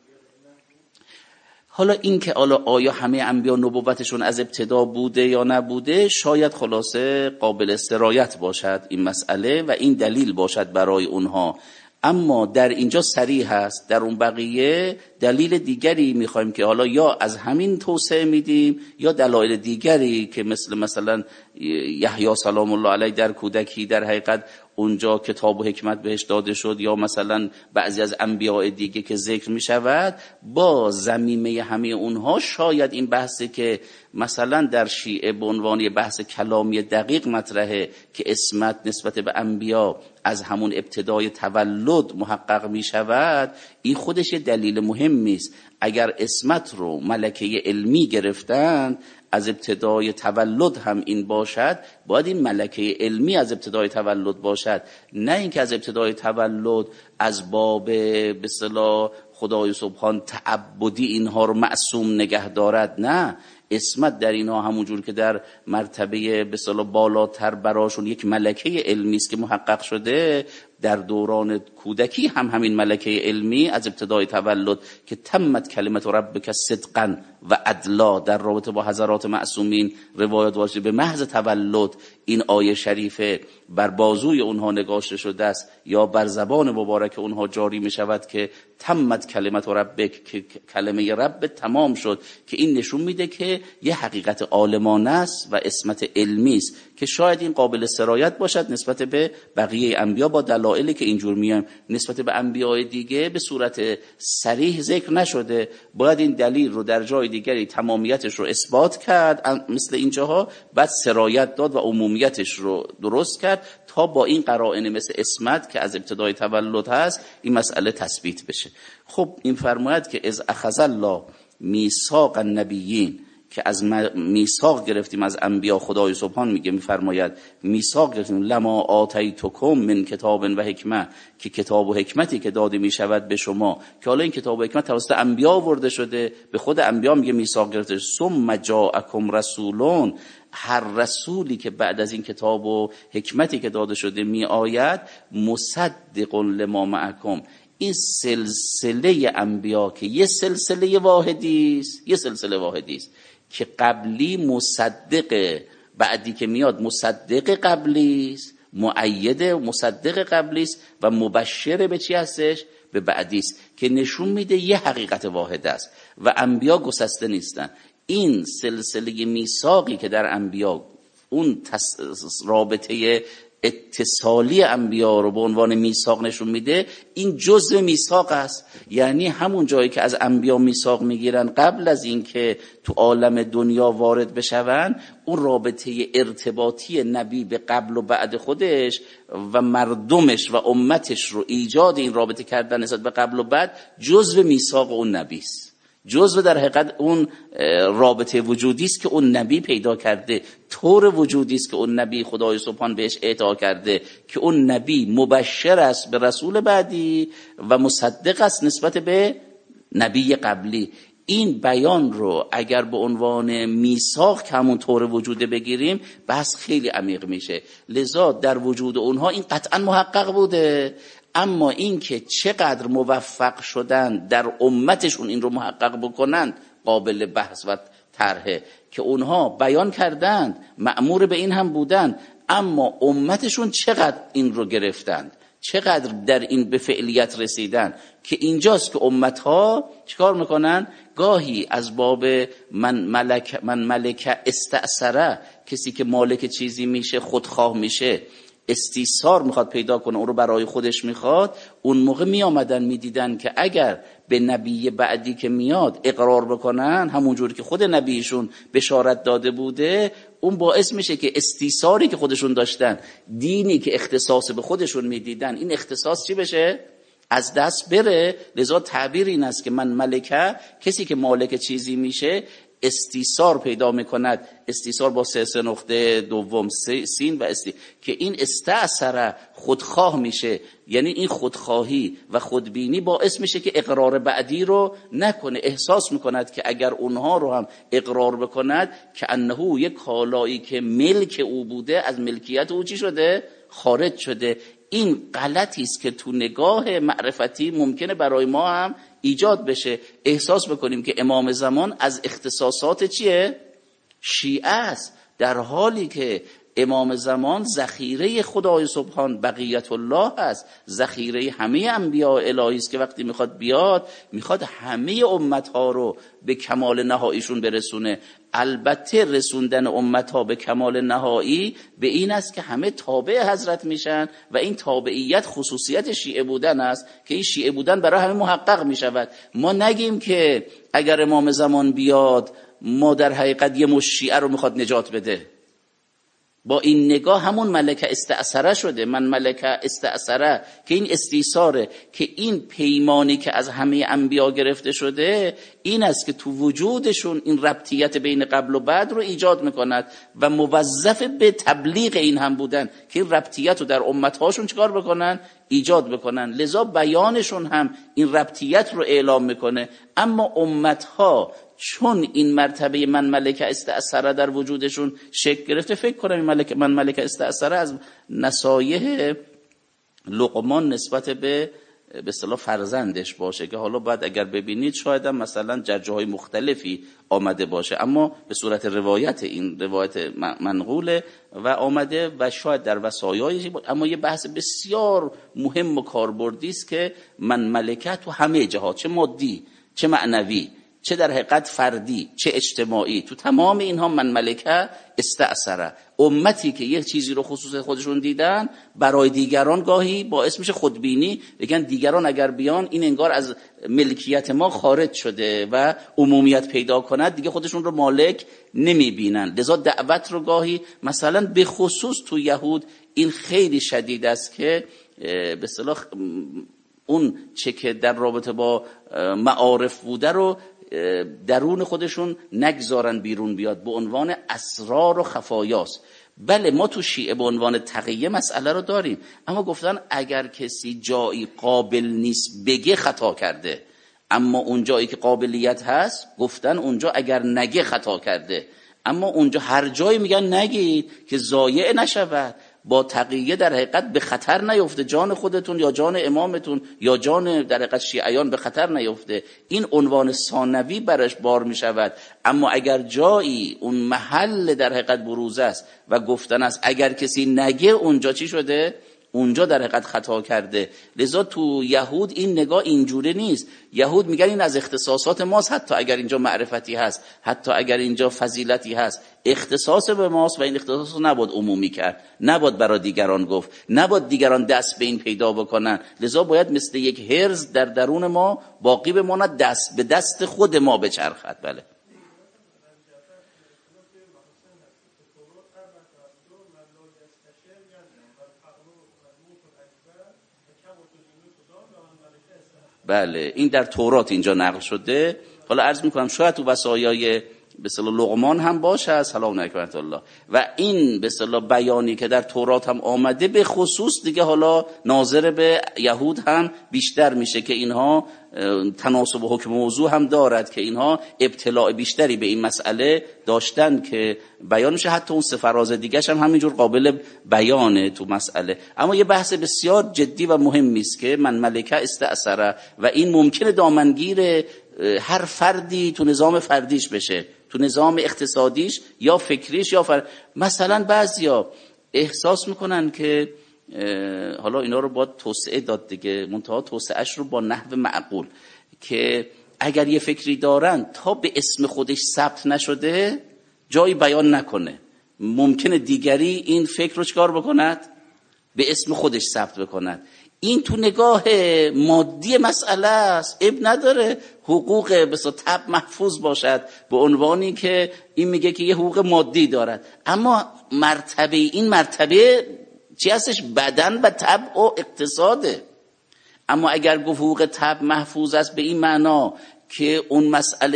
حالا این که حالا آیا همه انبیا نبوتشون از ابتدا بوده یا نبوده، شاید خلاصه قابل سرایت باشد این مسئله و این دلیل باشد برای اونها. اما در اینجا صریح هست، در اون بقیه دلیل دیگری میخوایم که حالا یا از همین توسعه میدیم یا دلایل دیگری که مثل مثلا یحیی سلام الله علیه در کودکی در حقیقت اونجا کتاب و حکمت بهش داده شد، یا مثلا بعضی از انبیاء دیگه که ذکر می شود، با ضمیمه همه اونها شاید این بحثی که مثلا در شیعه به عنوان بحث کلامی دقیق مطرحه که عصمت نسبت به انبیا از همون ابتدای تولد محقق می شود، این خودش دلیل مهمی است. اگر عصمت رو ملکه علمی گرفتن از ابتدای تولد هم این باشد، باید این ملکه علمی از ابتدای تولد باشد، نه اینکه از ابتدای تولد از باب به اصطلاح خدای سبحان تعبدی اینها رو معصوم نگه دارد. نه، عصمت در اینها همونجور که در مرتبه به اصطلاح بالاتر براشون یک ملکه علمی است که محقق شده، در دوران کودکی هم همین ملکه علمی از ابتدای تولد که تمت کلمت ربک صدقا و عدلا در رابطه با حضرات معصومین روایت واجه به محض تولد این آیه شریفه بر بازوی اونها نگاشته شده است یا بر زبان مبارک اونها جاری می شود که تمت کلمت ربک، که کلمه رب تمام شد، که این نشون میده که یه حقیقت عالمانه است و عصمت علمی است که شاید این قابل سرایت باشد نسبت به بقیه انبیا با دلایلی که اینجور میایم. نسبت به انبیاء دیگه به صورت صریح ذکر نشده، باید این دلیل رو در جای دیگری تمامیتش رو اثبات کرد مثل اینجاها، بعد سرایت داد و عمومیتش رو درست کرد تا با این قرائن مثل عصمت که از ابتدای تولد هست این مسئله تثبیت بشه. خب این فرماید که از اخذ الله میثاق النبیین، که از میثاق گرفتیم از انبیا. خدای سبحان میگه میفرماید میثاق گرفتیم لما آتیتکم من کتاب و حکمت، که کتاب و حکمتی که داده میشود به شما، که حالا این کتاب و حکمت توسط انبیا آورده شده، به خود انبیا میگه میثاق گرفته. ثم جاءکم رسولون، هر رسولی که بعد از این کتاب و حکمتی که داده شده می آید، مصدق لما معکم، این سلسله انبیا که یه سلسله واحدی است، یه سلسله واحدی است که قبلی مصدق، بعدی که میاد مصدق قبلی است، مؤید مصدق قبلی است و مبشر به چی هستش؟ به بعدی است، که نشون میده یه حقیقت واحد است و انبیا گسسته نیستن. این سلسله میثاقی که در انبیا اون رابطه اتصالی انبیا رو به عنوان میثاق نشون میده، این جزء میثاق است. یعنی همون جایی که از انبیا میثاق میگیرن قبل از این که تو عالم دنیا وارد بشون، اون رابطه ارتباطی نبی به قبل و بعد خودش و مردمش و امتش رو ایجاد این رابطه کردن نسبت به قبل و بعد جزء میثاق اون نبی است، جزء در حقیقت اون رابطه وجودی است که اون نبی پیدا کرده، طور وجودی است که اون نبی خدای سبحان بهش اعطا کرده، که اون نبی مبشر است به رسول بعدی و مصدق است نسبت به نبی قبلی. این بیان رو اگر به عنوان میثاق که همون طور وجوده بگیریم، بحث خیلی عمیق میشه. لذا در وجود اونها این قطعا محقق بوده، اما این که چقدر موفق شدن در امتشون این رو محقق بکنند قابل بحث و طرحه که اونها بیان کردند، مأمور به این هم بودند، اما امتشون چقدر این رو گرفتند، چقدر در این به فعلیت رسیدن، که اینجاست که امتها چیکار میکنن؟ گاهی از باب من ملک من ملک استأثره، کسی که مالک چیزی میشه خودخواه میشه، استیثار میخواد پیدا کنه، اون رو برای خودش میخواد، اون موقع میامدن میدیدن که اگر به نبی بعدی که میاد اقرار بکنن همونجوری که خود نبیشون بشارت داده بوده، اون باعث میشه که استیثاری که خودشون داشتن، دینی که اختصاص به خودشون میدیدن، این اختصاص چی بشه؟ از دست بره. لذا تعبیر این است که من ملکه، کسی که مالک چیزی میشه استیثار پیدا میکند، استیثار با سه سه نقطه دوم سین و استی، که این استأثر خودخواه میشه، یعنی این خودخواهی و خودبینی باعث میشه که اقرار بعدی رو نکنه، احساس میکند که اگر اونها رو هم اقرار بکند که انه یک کالایی که ملک او بوده از ملکیت او چی شده؟ خارج شده. این غلطی است که تو نگاه معرفتی ممکنه برای ما هم ایجاد بشه، احساس بکنیم که امام زمان از اختصاصات چیه؟ شیعه است، در حالی که امام زمان ذخیره خدای سبحان بقیت الله است، ذخیره همه انبیاء الهی است که وقتی میخواد بیاد میخواد همه امتها رو به کمال نهاییشون برسونه. البته رسوندن امتها به کمال نهایی به این است که همه تابع حضرت میشن و این تابعیت خصوصیت شیعه بودن است که این شیعه بودن برای همه محقق میشود. ما نگیم که اگر امام زمان بیاد ما در حقیقت یه مش شیعه رو میخواد نجات بده. با این نگاه همون ملکه استأثره شده، من ملکه استأثره، که این استیثاره، که این پیمانی که از همه انبیا گرفته شده این است که تو وجودشون این ربطیت بین قبل و بعد رو ایجاد میکند و موظف به تبلیغ این هم بودن که این ربطیت رو در امتهاشون چیکار بکنن؟ ایجاد بکنن. لذا بیانشون هم این ربطیت رو اعلام میکنه. اما امتها چون این مرتبه من ملکه استأثره در وجودشون شکل گرفته، فکر کنم این ملکه من ملکه استأثره از نصایح لقمان نسبت به به اصطلاح فرزندش باشه که حالا بعد اگر ببینید شاید هم مثلا در جاهای مختلفی آمده باشه، اما به صورت روایت، این روایت منقوله و آمده و شاید در وصایای، اما یه بحث بسیار مهم و کاربردی است که من ملکه تو همه جهات، چه مادی چه معنوی، چه در حقیقت فردی چه اجتماعی، تو تمام اینها من ملکه استأثره. امتی که یک چیزی رو خصوص خودشون دیدن برای دیگران گاهی باعث میشه خودبینی، بگن دیگران اگر بیان این انگار از ملکیت ما خارج شده و عمومیت پیدا کند دیگه خودشون رو مالک نمیبینن. لذا دعوت رو گاهی مثلا به خصوص تو یهود این خیلی شدید است که به اصطلاح اون چه که در رابطه با معارف بوده رو درون خودشون نگذارن بیرون بیاد، به عنوان اسرار و خفایاست. بله ما تو شیعه به عنوان تقیه مسئله رو داریم، اما گفتن اگر کسی جایی قابل نیست بگه خطا کرده، اما اون جایی که قابلیت هست گفتن اونجا اگر نگه خطا کرده، اما اونجا هر جایی میگن نگید که ضایع نشود، با تقیه در حقیقت به خطر نیفته، جان خودتون یا جان امامتون یا جان در حقیقت شیعیان به خطر نیفته. این عنوان ثانوی برش بار می شود. اما اگر جایی اون محل در حقیقت بروز است و گفتن است اگر کسی نگه اونجا چی شده؟ اونجا در حقیقت خطا کرده. لذا تو یهود این نگاه اینجوره نیست. یهود میگن این از اختصاصات ماست، حتی اگر اینجا معرفتی هست، حتی اگر اینجا فضیلتی هست، اختصاص به ماست و این اختصاص رو نباید عمومی کرد، نباید برای دیگران گفت، نباید دیگران دست به این پیدا بکنن. لذا باید مثل یک هرز در درون ما باقی بماند، دست به دست خود ما بچرخد. بله بله این در تورات اینجا نقل شده. حالا عرض میکنم شاید تو وصایای به اصطلاح لقمان هم باشه سلام علیکم و رحمت الله و این به اصطلاح بیانی که در تورات هم آمده به خصوص دیگه حالا ناظر به یهود هم بیشتر میشه که اینها تناسب و حکم موضوع هم دارد که اینها ابتلاع بیشتری به این مسئله داشتن که بیان میشه. حتی اون سه فراز دیگه هم همینجور قابل بیانه تو مسئله. اما یه بحث بسیار جدی و مهمی است که من ملکه استأثره و این ممکنه دامنگیر هر فردی تو نظام فردیش بشه، تو نظام اقتصادیش یا فکریش یا فر... مثلا بعضیا احساس میکنن که حالا اینا رو باید توسعه داد دیگه، منتها توسعهش رو با نحو معقول، که اگر یه فکری دارن تا به اسم خودش ثبت نشده جایی بیان نکنه، ممکنه دیگری این فکر رو چکار بکند؟ به اسم خودش ثبت بکند. این تو نگاه مادی مسئله است، اب نداره حقوق بسا طب محفوظ باشد به عنوانی که این میگه که یه حقوق مادی دارد، اما مرتبه این مرتبه چی هستش؟ بدن و طبع و اقتصاده. اما اگر گفت حقوق طبع محفوظ است به این معنا که اون مسئله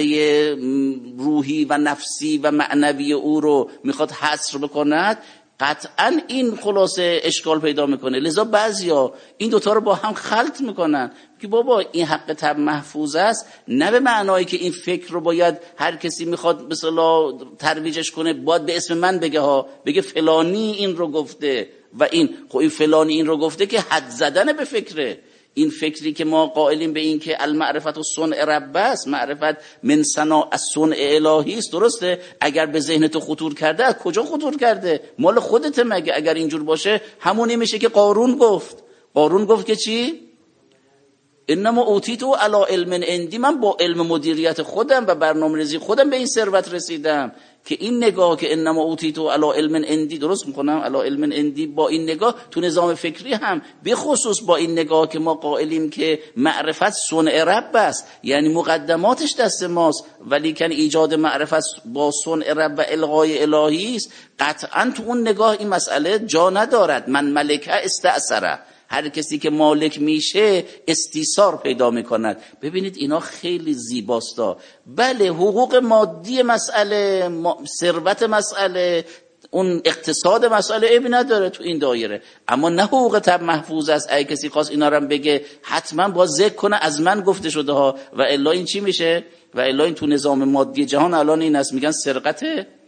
روحی و نفسی و معنوی او رو میخواد حصر بکند، قطعا این خلاصه اشکال پیدا میکنه. لذا بعضیا این دوتا رو با هم خلط میکنن که بابا این حق طبع محفوظ است نه به معنایی که این فکر رو باید هر کسی میخواد به اصطلاح ترویجش کنه باید به اسم من بگه ها، بگه فلانی این رو گفته و این خب این فلانی این رو گفته که حد زدن به فکره. این فکری که ما قائلیم به این که المعرفت و صنع رب است، معرفت من صناع از صنع الهی است، درسته؟ اگر به ذهن تو خطور کرده، از کجا خطور کرده؟ مال خودت مگه؟ اگر اینجور باشه همونی میشه که قارون گفت. قارون گفت که چی؟ انما اوتیتو علی علم عندی، من با علم مدیریت خودم و برنامه‌ریزی خودم به این ثروت رسیدم. که این نگاه که انما اوتیتو علی علم عندی، درست میکنم؟ علی علم عندی، با این نگاه تو نظام فکری هم به خصوص با این نگاه که ما قائلیم که معرفت صنع رب است، یعنی مقدماتش دست ماست، ولی کن ایجاد معرفت با صنع رب و الغای الهی است، قطعا تو اون نگاه این مسئله جا ندارد. من ملکه استأثره، هر کسی که مالک میشه استیثار پیدا میکند. ببینید اینا خیلی زیباستا. بله حقوق مادی مسئله، ثروت مسئله، اون اقتصاد مسئله عیبی نداره تو این دایره، اما نه حقوق طبع محفوظ است. اگه کسی خواست اینا رو بگه حتما باید ذکر کنه از من گفته شده ها، و الا این چی میشه؟ و الا این تو نظام مادی جهان الان این است، میگن سرقت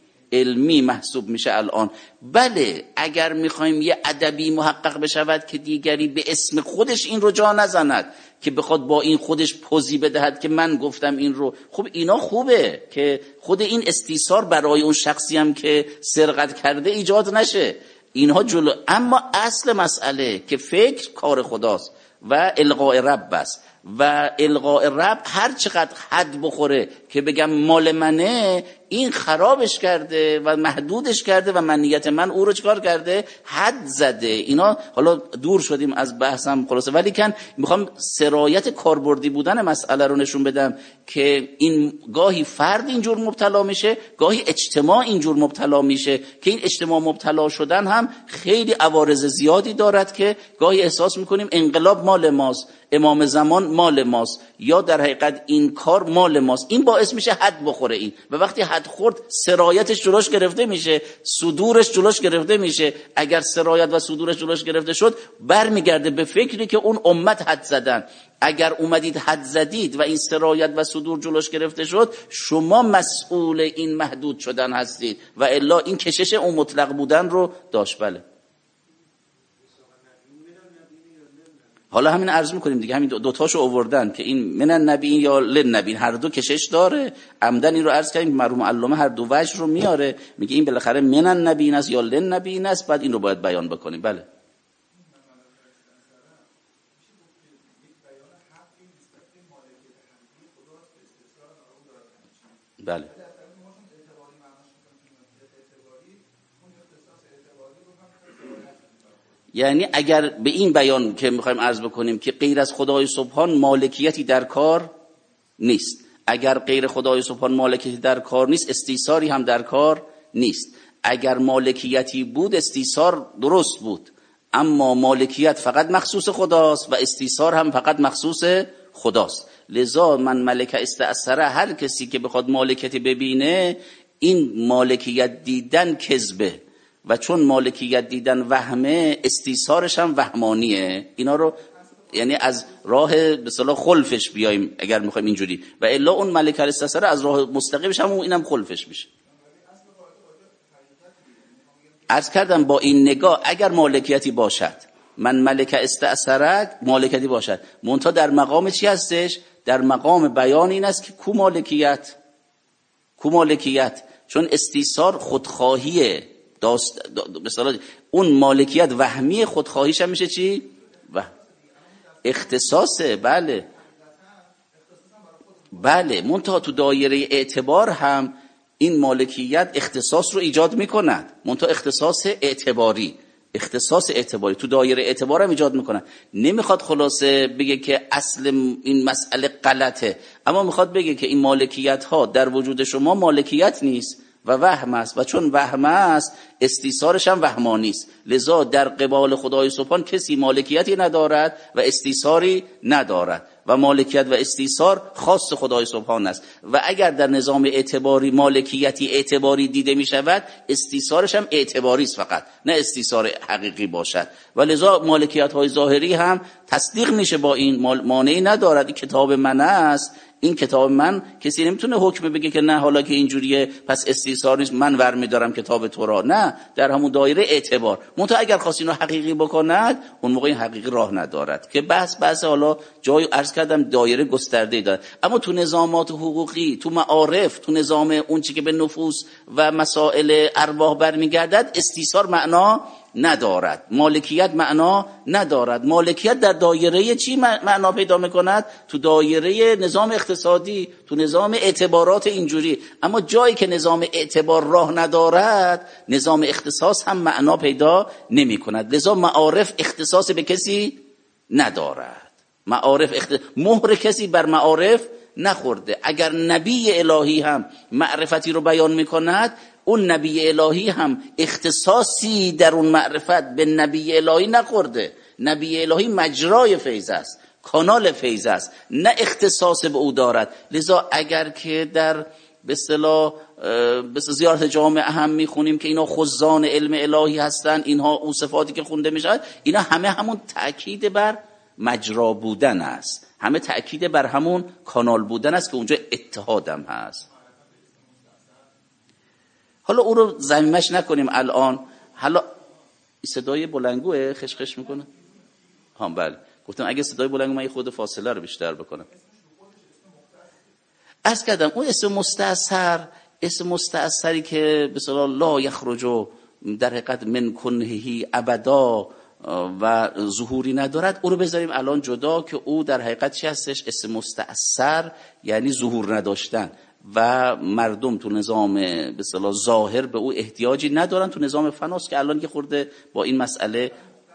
علمی محسوب میشه الان. بله اگر میخوایم یه ادبی محقق بشود که دیگری به اسم خودش این رو جا نزند، که بخواد با این خودش پوزی بدهد که من گفتم این رو، خب اینا خوبه که خود این استیثار برای اون شخصی هم که سرقت کرده ایجاد نشه، اینها جلو. اما اصل مسئله که فکر کار خداست و القاء رب است، و القاء رب هر چقدر حد بخوره که بگم مال منه، این خرابش کرده و محدودش کرده و منیت من او رو چکار کرده؟ حد زده. اینا حالا دور شدیم از بحثم خلاصه، ولی کن میخوام سرایت کاربردی بودن مسئله رو نشون بدم که این گاهی فرد اینجور مبتلا میشه، گاهی اجتماع اینجور مبتلا میشه، که این اجتماع مبتلا شدن هم خیلی عوارض زیادی دارد که گاهی احساس میکنیم انقلاب مال ماست، امام زمان مال ماست، یا در حقیقت این کار مال ماست. این باعث میشه حد بخوره این، و وقتی حد خورد سرایتش جلوش گرفته میشه، صدورش جلوش گرفته میشه. اگر سرایت و صدورش جلوش گرفته شد برمیگرده به فکری که اون امت حد زدن. اگر اومدید حد زدید و این سرایت و صدور جلوش گرفته شد، شما مسئول این محدود شدن هستید، و الا این کشش اون مطلق بودن رو داشت. بله حالا همین عرض میکنیم دیگه، همین دوتاشو آوردن که این من النبیین یا للنبیین، هر دو کشش داره. عمدن این رو عرض کردیم، مرحوم علامه هر دو وجه رو میاره، میگه این بالاخره من النبیین است یا للنبیین است، بعد این رو باید بیان بکنیم. بله بله یعنی اگر به این بیان که میخوایم عرض بکنیم که غیر از خدای سبحان مالکیتی در کار نیست، اگر غیر خدای سبحان مالکیتی در کار نیست، استیثاری هم در کار نیست. اگر مالکیتی بود استیثار درست بود، اما مالکیت فقط مخصوص خداست و استیثار هم فقط مخصوص خداست. لذا من ملک استأثره، هر کسی که بخواد مالکیتی ببینه، این مالکیت دیدن کذبه و چون مالکیت دیدن وهمه، استیثارش هم وهمانیه. اینا رو یعنی از راه به اصطلاح خلفش بیایم اگر میخوایم اینجوری، و الا اون ملک الاستثاره از راه مستقیمش هم اینم خلفش میشه. عرض کردم با این نگاه اگر مالکیتی باشد، من ملک استأثره مالکیتی باشد، منتها در مقام چی هستش؟ در مقام بیان این است که کو مالکیت، کو مالکیت، چون استیثار خودخواهیه، داست مثلا اون مالکیت وهمی، خودخواهیش هم میشه چی؟ و اختصاصه. بله بله، منتها تو دایره اعتبار هم این مالکیت اختصاص رو ایجاد میکند، منتها اختصاص اعتباری، اختصاص اعتباری تو دایره اعتبار هم ایجاد میکنن. نمیخواد خلاصه بگه که اصل این مسئله غلطه، اما میخواد بگه که این مالکیت ها در وجود شما مالکیت نیست و وهم است، و چون وهم است استیثارش هم وهمانی است. لذا در قبال خدای سبحان کسی مالکیتی ندارد و استیثاری ندارد، و مالکیت و استیثار خاص خدای سبحان است. و اگر در نظام اعتباری مالکیتی اعتباری دیده می شود، استیثارش هم اعتباری است فقط، نه استیثار حقیقی باشد. و لذا مالکیت های ظاهری هم تصدیق میشه با این، مانعی ندارد. این کتاب من است، این کتاب من، کسی نمیتونه حکم بگه که نه حالا که اینجوریه پس استیثار نیست، من ور میدارم کتاب تو را. نه، در همون دایره اعتبار. منتها اگر خواست اینو حقیقی بکند، اون موقع این حقیقی راه ندارد، که بحث بحث حالا جای عرض کردم دایره گسترده‌ای داره. اما تو نظامات حقوقی، تو معارف، تو نظام اون چی که به نفوس و مسائل ارواح برمیگردد، استیثار معنا ندارد، مالکیت معنا ندارد. مالکیت در دایره چی معنا پیدا میکند؟ تو دایره نظام اقتصادی، تو نظام اعتبارات اینجوری. اما جایی که نظام اعتبار راه ندارد، نظام اختصاص هم معنا پیدا نمی کند. لذا معارف اختصاص به کسی ندارد، معارف اختصاص مهر کسی بر معارف نخورده. اگر نبی الهی هم معرفتی رو بیان میکند، اون نبی الهی هم اختصاصی در اون معرفت به نبی الهی نخورده. نبی الهی مجرای فیض است، کانال فیض است، نه اختصاص به او دارد. لذا اگر که در به اصطلاح به زیارت جامعه هم میخونیم که اینا خزان علم الهی هستن، اینها او صفاتی که خونده میشد، اینا همه همون تأکید بر مجرا بودن است، همه تأکید بر همون کانال بودن است که اونجا اتحادم هست. حالا او رو ضمیمش نکنیم الان. حالا صدای بلنگوه خشخش میکنه؟ ها بله، گفتم اگه صدای بلنگو من خود فاصله رو بیشتر بکنم. عرض کردم اون اسم مستأثر، اسم مستأثری که به اصطلاح لا یخرج در حقیقت من کنهی ابدا و ظهوری ندارد، او رو بذاریم الان جدا، که او در حقیقت چی هستش؟ اسم مستأثر یعنی ظهور نداشتن، و مردم تو نظام به اصطلاح ظاهر به او احتیاجی ندارن، تو نظام فناست که الان یه خورده با این مسئله،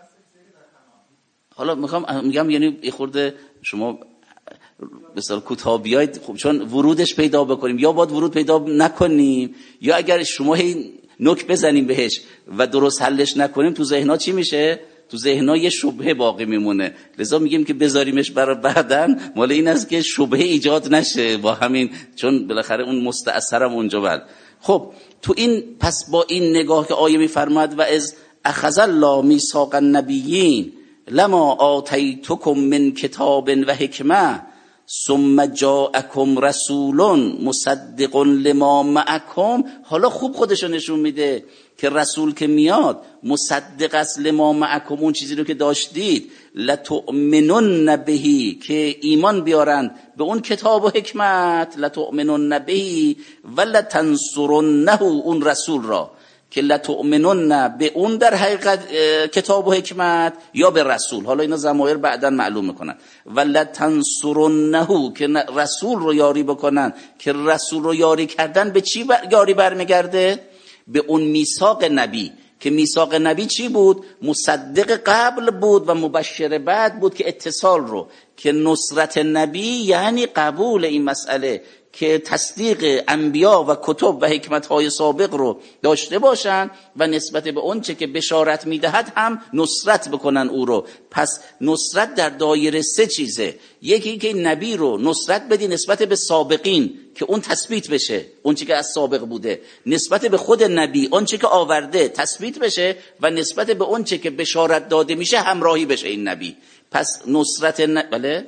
حالا میخوام میگم یعنی یه خورده شما به اصطلاح کوتاه بیاید، خب چون ورودش پیدا بکنیم، یا باید ورود پیدا نکنیم، یا اگر شما هی نوک بزنیم بهش و درست حلش نکنیم، تو ذهن‌ها چی میشه؟ تو ذهن‌ها یه شبهه باقی میمونه. لذا میگیم که بذاریمش برای بعدن، مال این است که شبهه ایجاد نشه با همین، چون بالاخره اون مستأثرم اونجا بل. خب تو این پس با این نگاه که آیه میفرماد و از اخذ الله میثاق النبیین لما آتیتکم من کتاب و حکمه ثم جاءکم رسول مصدق لما معکم. حالا خوب خودشو نشون میده که رسول که میاد مصدق است لما معکم، اون چیزی رو که داشتید، لتؤمنن بهی، که ایمان بیارن به اون کتاب و حکمت، لتؤمنن بهی و لتنصرنه، اون رسول را، که لتؤمنن به اون در حقیقت کتاب و حکمت یا به رسول. حالا اینا ضمایر بعداً معلوم میکنن. و لتنصرنه، که رسول رو یاری بکنن، که رسول رو یاری کردن به چی بر... یاری برمیگرده؟ به اون میثاق نبی، که میثاق نبی چی بود؟ مصدق قبل بود و مبشر بعد بود، که اتصال رو، که نصرت نبی یعنی قبول این مسئله که تصدیق انبیا و کتب و حکمت‌های سابق رو داشته باشن و نسبت به اون چه که بشارت میدهد هم نصرت بکنن او رو. پس نصرت در دایره سه چیزه. یکی که نبی رو نصرت بدی نسبت به سابقین که اون تثبیت بشه، اون چه که از سابق بوده، نسبت به خود نبی اون چه که آورده تثبیت بشه و نسبت به اون چه که بشارت داده میشه همراهی بشه این نبی. پس نصرت ن... بله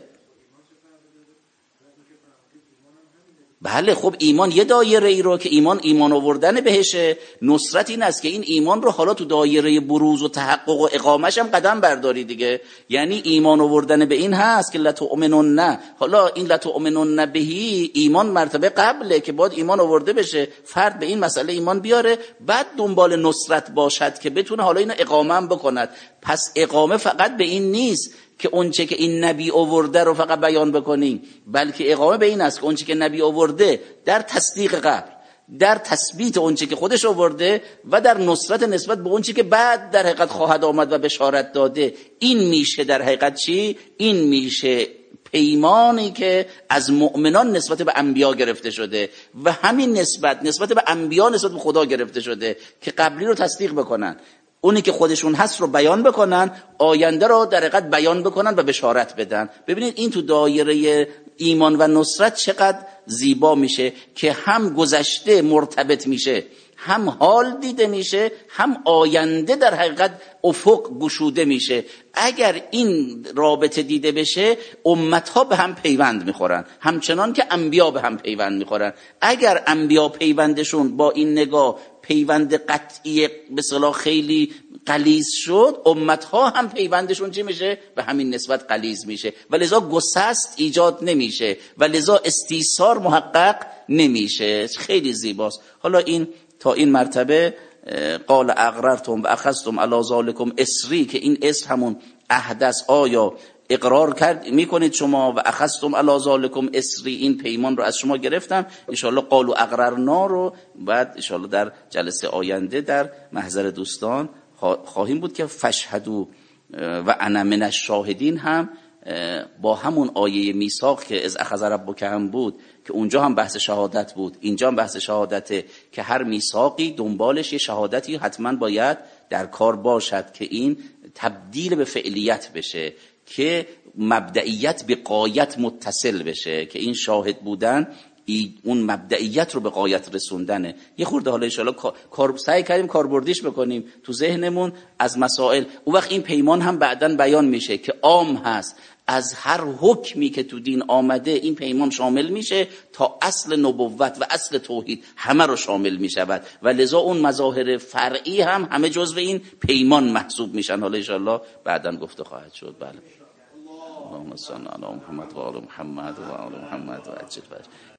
بله خب ایمان یه دایره ای رو که ایمان ایمان آوردن بهشه، نصرت این است که این ایمان رو حالا تو دایره بروز و تحقق و اقامش هم قدم برداری دیگه. یعنی ایمان آوردن به این هست که لتؤمنن، حالا این لتؤمنن بهی ایمان مرتبه قبله که باید ایمان آورده بشه، فرد به این مسئله ایمان بیاره، بعد دنبال نصرت باشد که بتونه حالا اینو اقامه هم بکند. پس اقامه فقط به این نیست که اونچه که این نبی آورده رو فقط بیان بکنیم، بلکه اقامه به این است که اونچه که نبی آورده در تصدیق قبل، در تثبیت اونچه که خودش آورده و در نصرت نسبت به اونچه که بعد در حقیقت خواهد آمد و بشارت داده. این میشه در حقیقت چی؟ این میشه پیمانی که از مؤمنان نسبت به انبیا گرفته شده و همین نسبت نسبت به انبیا نسبت به خدا گرفته شده که قبلی رو تصدیق بکنن، اونی که خودشون هست رو بیان بکنن، آینده رو در حقیقت بیان بکنن و بشارت بدن. ببینید این تو دایره ایمان و نصرت چقدر زیبا میشه که هم گذشته مرتبط میشه، هم حال دیده میشه، هم آینده در حقیقت افق گشوده میشه. اگر این رابطه دیده بشه امتها به هم پیوند میخورن همچنان که انبیا به هم پیوند میخورن. اگر انبیا پیوندشون با این نگاه پیوند قطعی به اصطلاح خیلی غلیظ شد، امتها هم پیوندشون چی میشه؟ به همین نسبت غلیظ میشه و لذا گسست ایجاد نمیشه و لذا استیثار محقق نمیشه. خیلی زیباست. حالا این تا این مرتبه قال اقررتم و اخذتم علی ذالکم اسری، که این اسر همون عهد است. آیا اقرار کرد میکنید شما و اخذتم علی ذالکم اسری، این پیمان رو از شما گرفتم. ان شاءالله قالوا اقررنا رو بعد ان شاءالله در جلسه آینده در محضر دوستان خواهیم بود که فشهدوا و انا من الشاهدین هم با همون آیه میثاق که از اخذ ربک هم بود که اونجا هم بحث شهادت بود، اینجا هم بحث شهادته که هر میثاقی دنبالش یه شهادتی حتما باید در کار باشد که این تبدیل به فعلیت بشه، که مبدئیت به غایت متصل بشه، که این شاهد بودن اون مبدئیت رو به غایت رسوندنه. یه خورده حالا ان شاءالله کار سعی کردیم کاربردیش بکنیم تو ذهنمون از مسائل. اون وقت این پیمان هم بعداً بیان میشه که عام هست، از هر حکمی که تو دین آمده این پیمان شامل میشه تا اصل نبوت و اصل توحید همه رو شامل میشود و لذا اون مظاهر فرعی هم همه جزو این پیمان محسوب میشن. حالا ان شاءالله بعداً گفته خواهد شد. بله. اللهم صل علی محمد و آل محمد و آل محمد و عجل